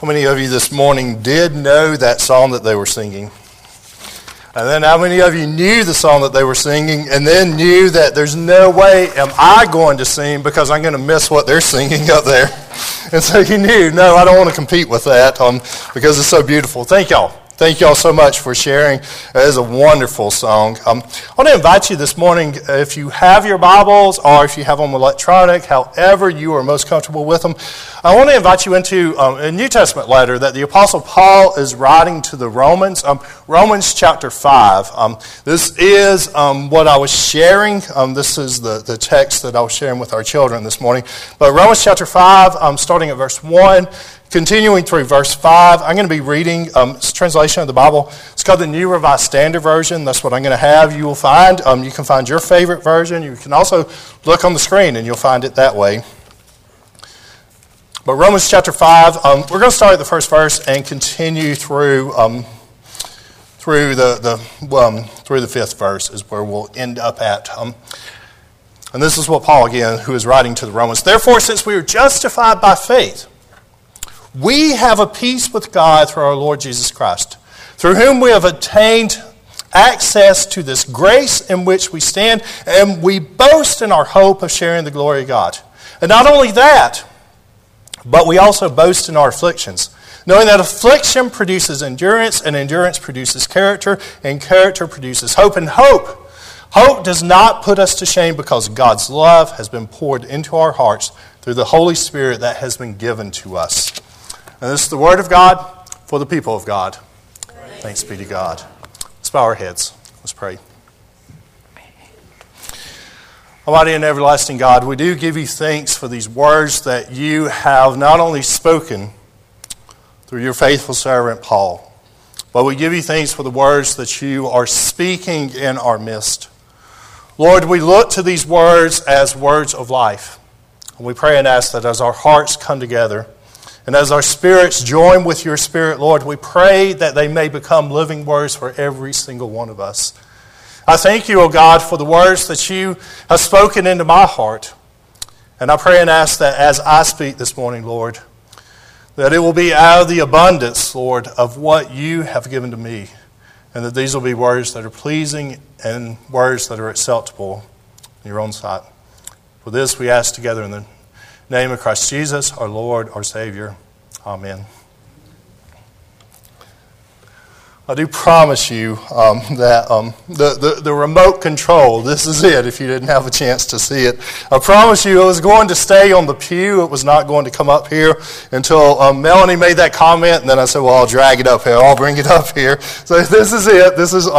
How many of you this morning did know that song that they were singing? And then how many of you knew the song that they were singing and then knew that there's no way am I going to sing because I'm going to miss what they're singing up there? And so you knew, no, I don't want to compete with that because it's so beautiful. Thank y'all. Thank y'all so much for sharing. It is a wonderful song. I want to invite you this morning, if you have your Bibles or if you have them electronic, however you are most comfortable with them, I want to invite you into a New Testament letter that the Apostle Paul is writing to the Romans, Romans chapter 5. This is what I was sharing. This is the text that I was sharing with our children this morning. But Romans chapter 5, starting at verse 1, continuing through verse 5, I'm going to be reading it's a translation of the Bible. It's called the New Revised Standard Version. That's what I'm going to have. You will find, you can find your favorite version. You can also look on the screen and you'll find it that way. But Romans chapter 5, we're going to start at the first verse and continue through the fifth verse is where we'll end up at. And this is what Paul, again, who is writing to the Romans. Therefore, since we are justified by faith, we have a peace with God through our Lord Jesus Christ, through whom we have attained access to this grace in which we stand, and we boast in our hope of sharing the glory of God. And not only that, but we also boast in our afflictions, knowing that affliction produces endurance, and endurance produces character, and character produces hope. And hope does not put us to shame because God's love has been poured into our hearts through the Holy Spirit that has been given to us. And this is the word of God for the people of God. Thanks be to God. Let's bow our heads. Let's pray. Almighty and everlasting God, we do give you thanks for these words that you have not only spoken through your faithful servant Paul, but we give you thanks for the words that you are speaking in our midst. Lord, we look to these words as words of life. And we pray and ask that as our hearts come together, and as our spirits join with your Spirit, Lord, we pray that they may become living words for every single one of us. I thank you, O God, for the words that you have spoken into my heart. And I pray and ask that as I speak this morning, Lord, that it will be out of the abundance, Lord, of what you have given to me. And that these will be words that are pleasing and words that are acceptable in your own sight. For this we ask together in the name of Christ Jesus, our Lord, our Savior. Amen. I do promise you that the remote control, this is it if you didn't have a chance to see it. I promise you it was going to stay on the pew. It was not going to come up here until Melanie made that comment, and then I said, well, I'll drag it up here. I'll bring it up here. So this is it. This is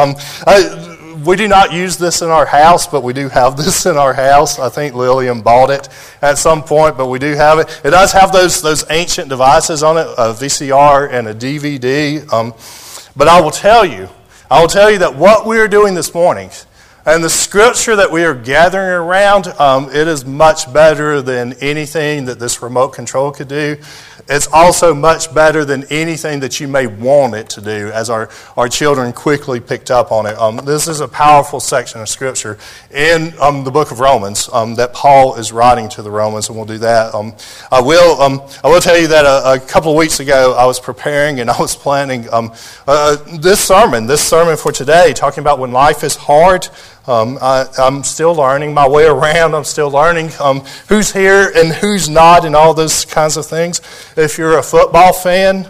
we do not use this in our house, but we do have this in our house. I think Lillian bought it at some point, but we do have it. It does have those ancient devices on it, a VCR and a DVD. But I will tell you that what we are doing this morning and the scripture that we are gathering around, it is much better than anything that this remote control could do. It's also much better than anything that you may want it to do, as our children quickly picked up on it. This is a powerful section of Scripture in the book of Romans that Paul is writing to the Romans, and we'll do that. I will tell you that a couple of weeks ago I was preparing and I was planning this sermon for today, talking about when life is hard. I'm still learning my way around. I'm still learning who's here and who's not and all those kinds of things. If you're a football fan,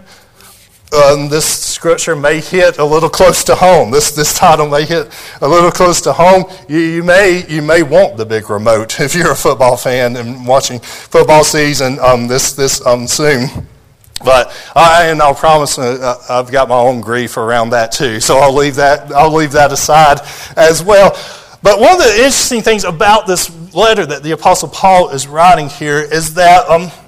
this scripture may hit a little close to home. This title may hit a little close to home. You may want the big remote if you're a football fan and watching football season this soon. But I'll promise I've got my own grief around that too. So I'll leave that aside as well. But one of the interesting things about this letter that the Apostle Paul is writing here is that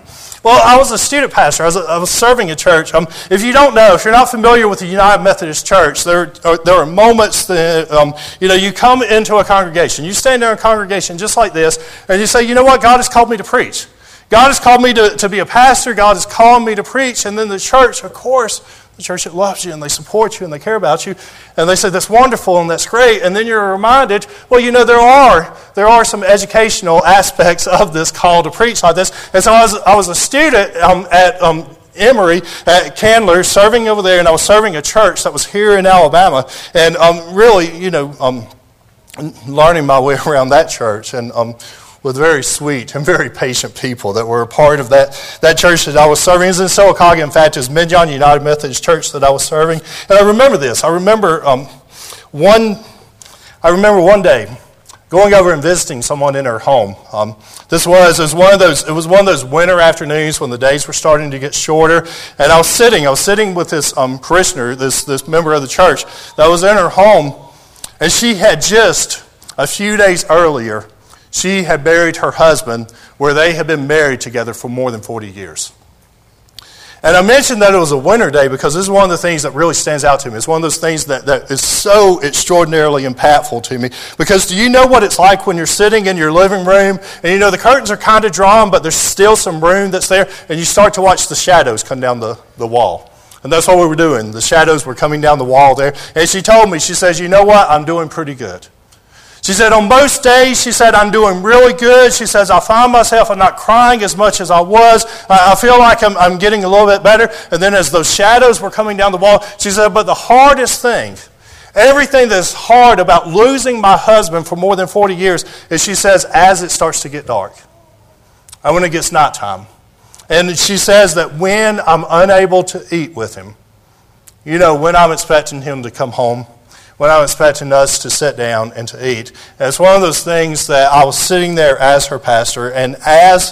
I was a student pastor. I was serving a church. If you don't know, if you're not familiar with the United Methodist Church, there are moments that you come into a congregation. You stand there in a congregation just like this, and you say, you know what, God has called me to preach. God has called me to be a pastor. God has called me to preach. And then the church, of course, the church that loves you and they support you and they care about you. And they say, that's wonderful and that's great. And then you're reminded, there are some educational aspects of this call to preach like this. And so I was a student Emory at Candler, serving over there, and I was serving a church that was here in Alabama, and really, learning my way around that church, and with very sweet and very patient people that were a part of that church that I was serving. It was in Sylacauga. In fact, it was Midjohn United Methodist Church that I was serving. And I remember this. I remember one day going over and visiting someone in her home. It was one of those winter afternoons when the days were starting to get shorter, and I was sitting with this parishioner, this member of the church that was in her home, and she had just a few days earlier, she had buried her husband where they had been married together for more than 40 years. And I mentioned that it was a winter day because this is one of the things that really stands out to me. It's one of those things that is so extraordinarily impactful to me. Because do you know what it's like when you're sitting in your living room and the curtains are kind of drawn, but there's still some room that's there, and you start to watch the shadows come down the wall. And that's what we were doing. The shadows were coming down the wall there. And she told me, she says, you know what? I'm doing pretty good. She said, on most days, she said, I'm doing really good. She says, I find myself, I'm not crying as much as I was. I feel like I'm getting a little bit better. And then as those shadows were coming down the wall, she said, but the hardest thing, everything that's hard about losing my husband for more than 40 years is, she says, as it starts to get dark and when it gets nighttime. And she says that when I'm unable to eat with him, when I'm expecting him to come home, when I'm expecting us to sit down and to eat. And it's one of those things that I was sitting there as her pastor, and as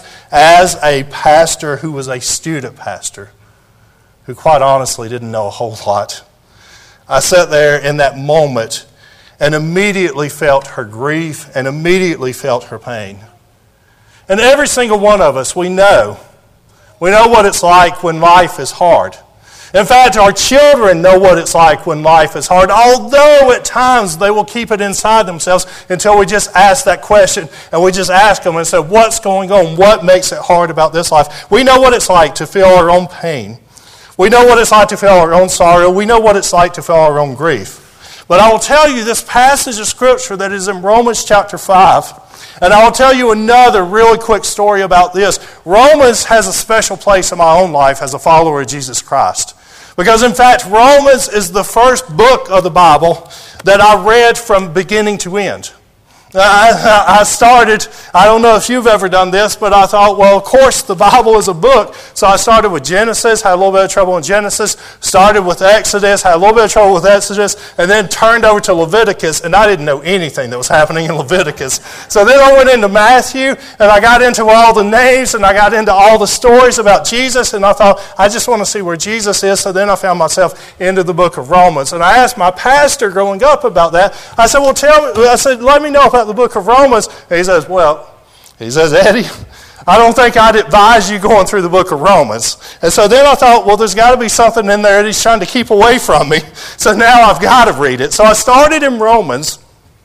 a pastor who was a student pastor, who quite honestly didn't know a whole lot, I sat there in that moment and immediately felt her grief and immediately felt her pain. And every single one of us, we know what it's like when life is hard. In fact, our children know what it's like when life is hard, although at times they will keep it inside themselves until we just ask that question, and we just ask them and say, what's going on? What makes it hard about this life? We know what it's like to feel our own pain. We know what it's like to feel our own sorrow. We know what it's like to feel our own grief. But I will tell you this passage of Scripture that is in Romans chapter 5, and I will tell you another really quick story about this. Romans has a special place in my own life as a follower of Jesus Christ. Because in fact, Romans is the first book of the Bible that I read from beginning to end. I started, I don't know if you've ever done this, but I thought, well, of course, the Bible is a book. So I started with Genesis, had a little bit of trouble in Genesis, started with Exodus, had a little bit of trouble with Exodus, and then turned over to Leviticus, and I didn't know anything that was happening in Leviticus. So then I went into Matthew, and I got into all the names, and I got into all the stories about Jesus, and I thought, I just want to see where Jesus is. So then I found myself into the book of Romans. And I asked my pastor growing up about that. I said, let me know about the book of Romans. And he says, Eddie, I don't think I'd advise you going through the book of Romans. And so then I thought, well, there's got to be something in there that he's trying to keep away from me. So now I've got to read it. So I started in Romans,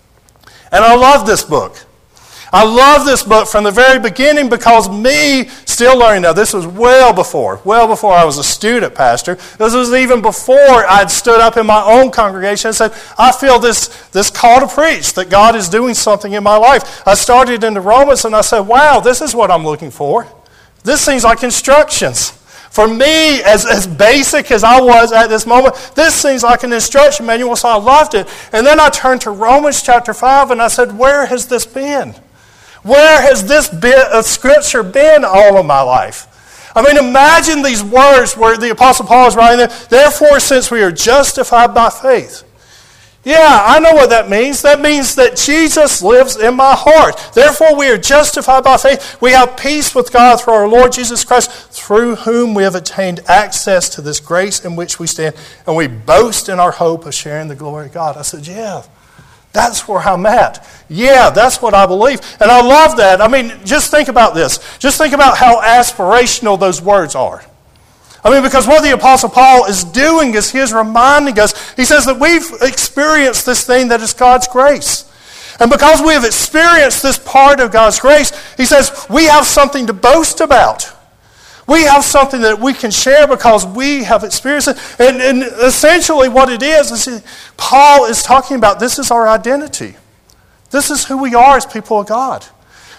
and I love this book. I love this book from the very beginning because me still learning. Now, this was well before I was a student pastor. This was even before I'd stood up in my own congregation and said, I feel this call to preach, that God is doing something in my life. I started into Romans and I said, wow, this is what I'm looking for. This seems like instructions. For me, as basic as I was at this moment, this seems like an instruction manual, so I loved it. And then I turned to Romans chapter 5 and I said, where has this been? Where has this bit of Scripture been all of my life? I mean, imagine these words where the Apostle Paul is writing there. Therefore, since we are justified by faith. Yeah, I know what that means. That means that Jesus lives in my heart. Therefore, we are justified by faith. We have peace with God through our Lord Jesus Christ, through whom we have attained access to this grace in which we stand, and we boast in our hope of sharing the glory of God. I said, yeah. That's where I'm at. Yeah, that's what I believe. And I love that. I mean, just think about this. Just think about how aspirational those words are. I mean, because what the Apostle Paul is doing is he's reminding us, he says that we've experienced this thing that is God's grace. And because we have experienced this part of God's grace, he says we have something to boast about. We have something that we can share because we have experienced it. And essentially what it is Paul is talking about this is our identity. This is who we are as people of God.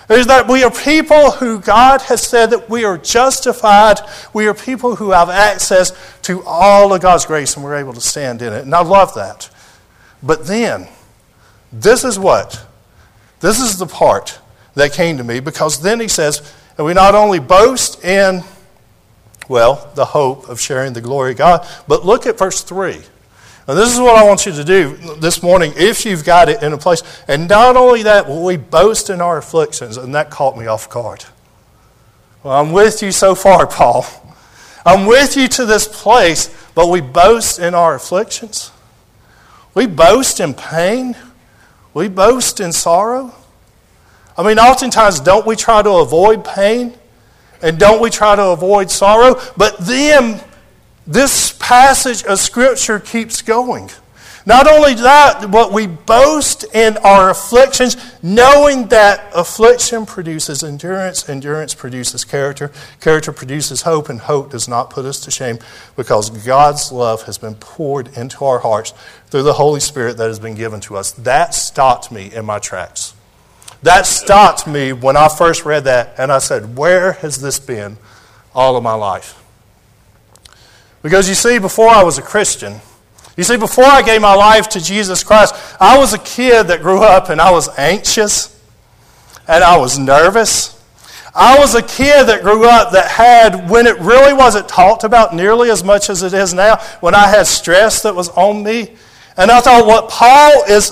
is that we are people who God has said that we are justified. We are people who have access to all of God's grace, and we're able to stand in it. And I love that. But then, this is the part that came to me, because then he says, and we not only boast in, the hope of sharing the glory of God, but look at verse 3. Now, this is what I want you to do this morning, if you've got it in a place. And not only that, but we boast in our afflictions, and that caught me off guard. Well, I'm with you so far, Paul. I'm with you to this place, but we boast in our afflictions. We boast in pain. We boast in sorrow. I mean, oftentimes, don't we try to avoid pain? And don't we try to avoid sorrow? But then, this passage of Scripture keeps going. Not only that, but we boast in our afflictions, knowing that affliction produces endurance, endurance produces character, character produces hope, and hope does not put us to shame, because God's love has been poured into our hearts through the Holy Spirit that has been given to us. That stopped me in my tracks. That stopped me when I first read that, and I said, where has this been all of my life? Because you see, before I was a Christian, before I gave my life to Jesus Christ, I was a kid that grew up and I was anxious and I was nervous. I was a kid that grew up that had, when it really wasn't talked about nearly as much as it is now, when I had stress that was on me. And I thought what Paul is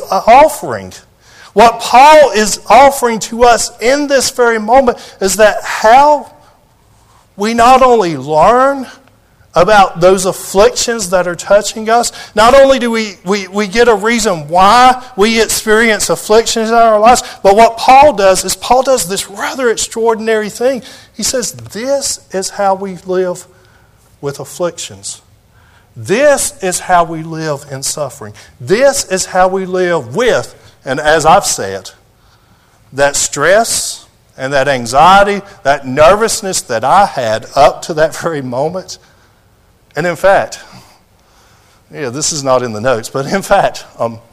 offering to us in this very moment is that how we not only learn about those afflictions that are touching us. Not only do we get a reason why we experience afflictions in our lives, but what Paul does is Paul does this rather extraordinary thing. He says, this is how we live with afflictions. This is how we live in suffering. This is how we live with, and as I've said, that stress and that anxiety, that nervousness that I had up to that very moment. And in fact, this is not in the notes, but in fact,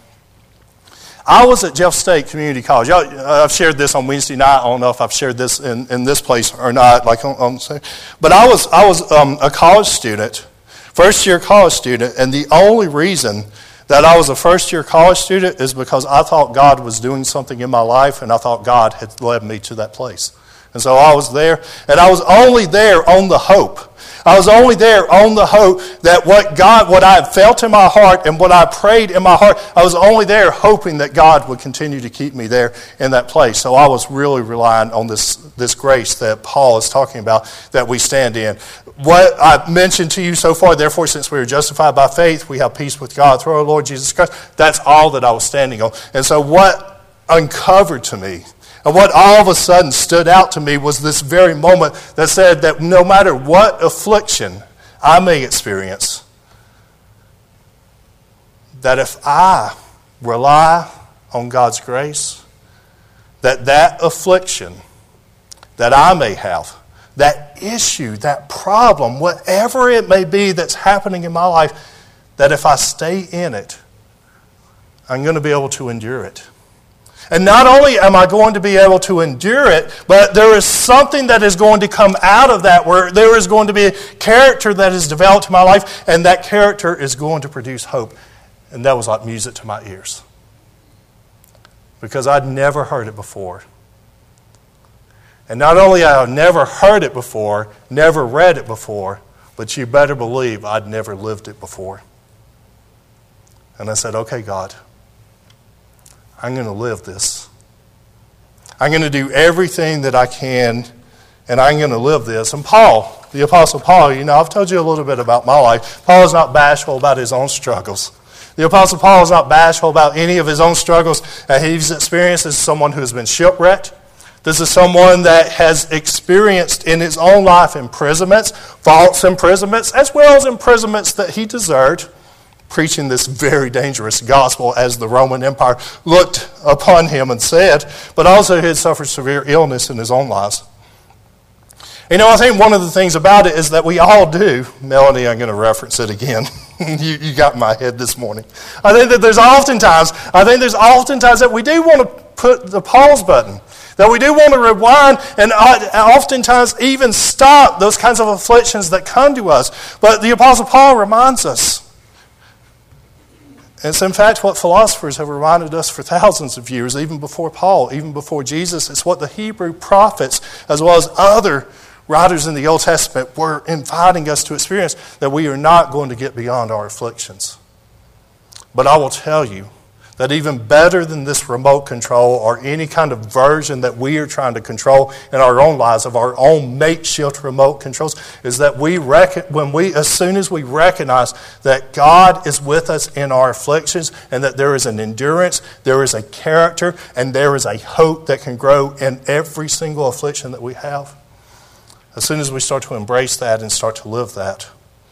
I was at Jeff State Community College. I've shared this on Wednesday night. I don't know if I've shared this in this place or not. But I was a college student, first-year college student, and the only reason that I was a first-year college student is because I thought God was doing something in my life, and I thought God had led me to that place. And so I was there, and I was only there on the hope. I was only there on the hope that what I had felt in my heart and what I prayed in my heart, I was only there hoping that God would continue to keep me there in that place. So I was really relying on this grace that Paul is talking about that we stand in. What I've mentioned to you so far, therefore, since we are justified by faith, we have peace with God through our Lord Jesus Christ. That's all that I was standing on. And so what uncovered to me, and what all of a sudden stood out to me was this very moment that said that no matter what affliction I may experience, that if I rely on God's grace, that affliction that I may have, that issue, that problem, whatever it may be that's happening in my life, that if I stay in it, I'm going to be able to endure it. And not only am I going to be able to endure it, but there is something that is going to come out of that, where there is going to be a character that is developed in my life, and that character is going to produce hope. And that was like music to my ears. Because I'd never heard it before. And not only had I never heard it before, never read it before, but you better believe I'd never lived it before. And I said, okay, God, I'm going to live this. I'm going to do everything that I can, and I'm going to live this. And Paul, the Apostle Paul, I've told you a little bit about my life. Paul is not bashful about his own struggles. The Apostle Paul is not bashful about any of his own struggles that he's experienced as someone who has been shipwrecked. This is someone that has experienced in his own life imprisonments, false imprisonments, as well as imprisonments that he deserved, preaching this very dangerous gospel as the Roman Empire looked upon him and said, but also he had suffered severe illness in his own lives. I think one of the things about it is that we all do. Melanie, I'm going to reference it again. You got in my head this morning. I think there's oftentimes that we do want to put the pause button. That we do want to rewind and oftentimes even stop those kinds of afflictions that come to us. But the Apostle Paul reminds us. It's in fact what philosophers have reminded us for thousands of years, even before Paul, even before Jesus. It's what the Hebrew prophets, as well as other writers in the Old Testament, were inviting us to experience, that we are not going to get beyond our afflictions. But I will tell you that even better than this remote control or any kind of version that we are trying to control in our own lives of our own makeshift remote controls is that as soon as we recognize that God is with us in our afflictions and that there is an endurance, there is a character, and there is a hope that can grow in every single affliction that we have. As soon as we start to embrace that and start to live that,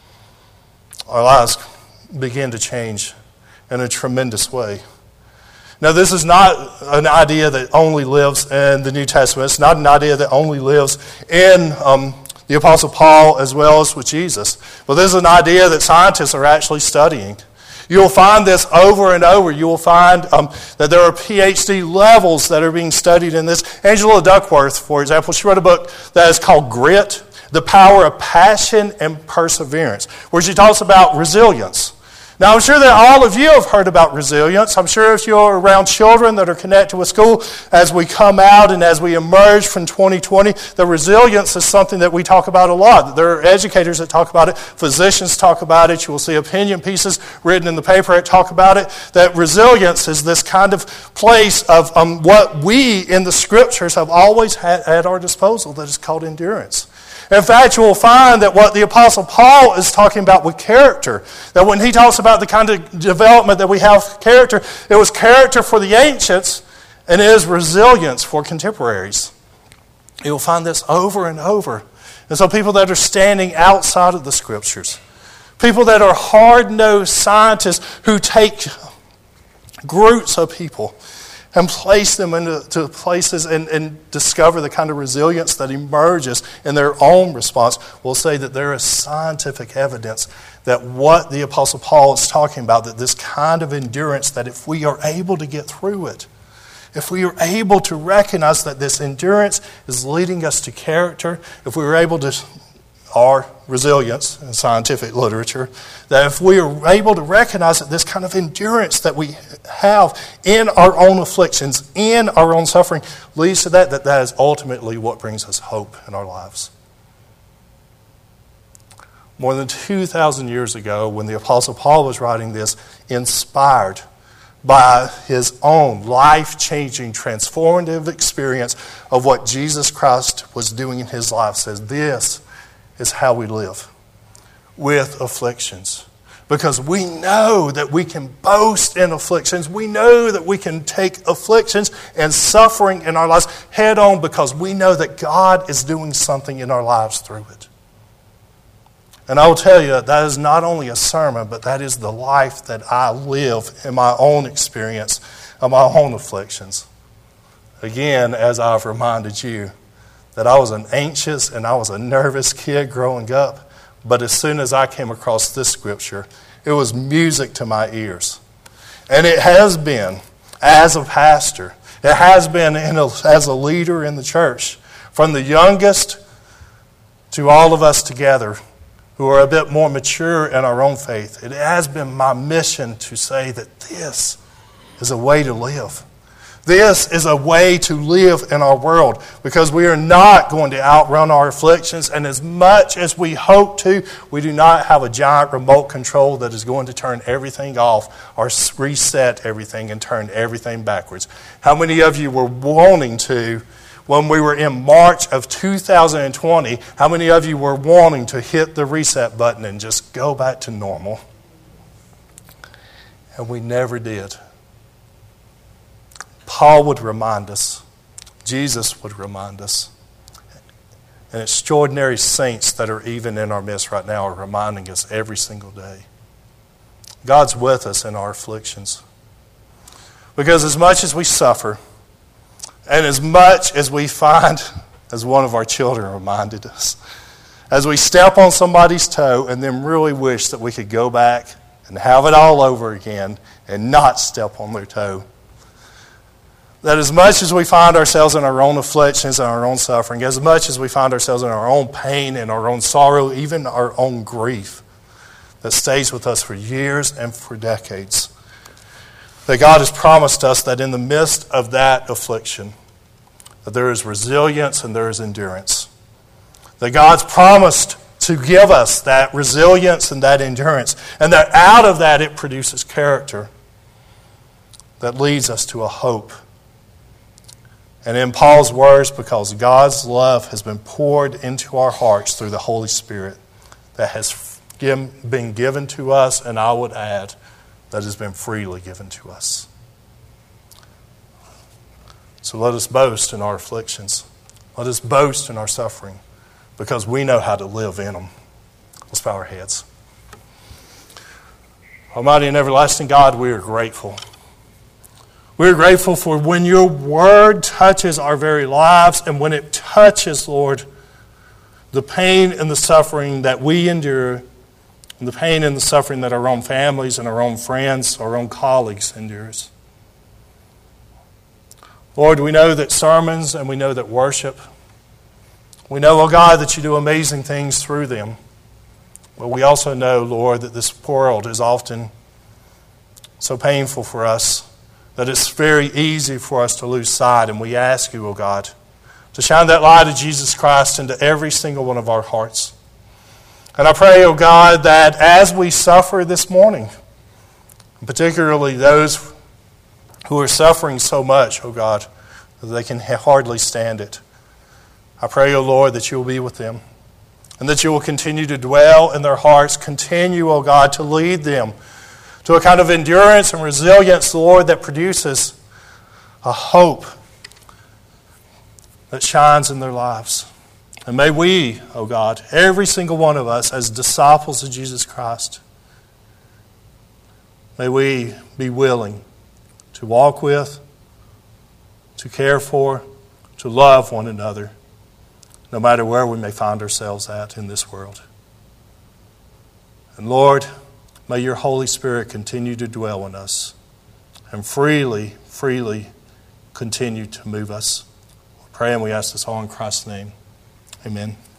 our lives begin to change in a tremendous way. Now, this is not an idea that only lives in the New Testament. It's not an idea that only lives in the Apostle Paul as well as with Jesus. But this is an idea that scientists are actually studying. You'll find this over and over. You will find that there are PhD levels that are being studied in this. Angela Duckworth, for example, she wrote a book that is called Grit, The Power of Passion and Perseverance, where she talks about resilience. Now, I'm sure that all of you have heard about resilience. I'm sure if you're around children that are connected with school, as we come out and as we emerge from 2020, the resilience is something that we talk about a lot. There are educators that talk about it. Physicians talk about it. You will see opinion pieces written in the paper that talk about it. That resilience is this kind of place of what we in the Scriptures have always had at our disposal that is called endurance. In fact, you will find that what the Apostle Paul is talking about with character, that when he talks about the kind of development that we have character, it was character for the ancients and it is resilience for contemporaries. You'll find this over and over. And so people that are standing outside of the Scriptures, people that are hard-nosed scientists who take groups of people and place them into places and discover the kind of resilience that emerges in their own response, will say that there is scientific evidence that what the Apostle Paul is talking about, that this kind of endurance, that if we are able to get through it, if we are able to recognize that this endurance is leading us to character, if we are able to, our resilience in scientific literature, that if we are able to recognize that this kind of endurance that we have in our own afflictions, in our own suffering, leads to that is ultimately what brings us hope in our lives. More than 2,000 years ago, when the Apostle Paul was writing this, inspired by his own life-changing, transformative experience of what Jesus Christ was doing in his life, says this is how we live, with afflictions. Because we know that we can boast in afflictions. We know that we can take afflictions and suffering in our lives head on because we know that God is doing something in our lives through it. And I will tell you that is not only a sermon, but that is the life that I live in my own experience of my own afflictions. Again, as I've reminded you, that I was an anxious and I was a nervous kid growing up. But as soon as I came across this scripture, it was music to my ears. And it has been, as a pastor, it has been as a leader in the church, from the youngest to all of us together who are a bit more mature in our own faith. It has been my mission to say that this is a way to live. This is a way to live in our world because we are not going to outrun our afflictions, and as much as we hope to, we do not have a giant remote control that is going to turn everything off or reset everything and turn everything backwards. How many of you were wanting to, when we were in March of 2020, how many of you were wanting to hit the reset button and just go back to normal? And we never did. Paul would remind us, Jesus would remind us, and extraordinary saints that are even in our midst right now are reminding us every single day. God's with us in our afflictions. Because as much as we suffer, and as much as we find, as one of our children reminded us, as we step on somebody's toe and then really wish that we could go back and have it all over again and not step on their toe, that as much as we find ourselves in our own afflictions and our own suffering, as much as we find ourselves in our own pain and our own sorrow, even our own grief, that stays with us for years and for decades, that God has promised us that in the midst of that affliction, that there is resilience and there is endurance. That God's promised to give us that resilience and that endurance, and that out of that it produces character that leads us to a hope. And in Paul's words, because God's love has been poured into our hearts through the Holy Spirit that has been given to us, and I would add, that has been freely given to us. So let us boast in our afflictions. Let us boast in our suffering, because we know how to live in them. Let's bow our heads. Almighty and everlasting God, we are grateful. We're grateful for when your word touches our very lives, and when it touches, Lord, the pain and the suffering that we endure, and the pain and the suffering that our own families and our own friends, our own colleagues endures. Lord, we know that sermons and we know that worship, we know, oh God, that you do amazing things through them. But we also know, Lord, that this world is often so painful for us that it's very easy for us to lose sight. And we ask you, oh God, to shine that light of Jesus Christ into every single one of our hearts. And I pray, oh God, that as we suffer this morning, particularly those who are suffering so much, oh God, that they can hardly stand it, I pray, O Lord, that you will be with them and that you will continue to dwell in their hearts. Continue, O God, to lead them to a kind of endurance and resilience, Lord, that produces a hope that shines in their lives. And may we, O God, every single one of us as disciples of Jesus Christ, may we be willing to walk with, to care for, to love one another, no matter where we may find ourselves at in this world. And Lord, may your Holy Spirit continue to dwell in us and freely continue to move us. We pray and we ask this all in Christ's name. Amen.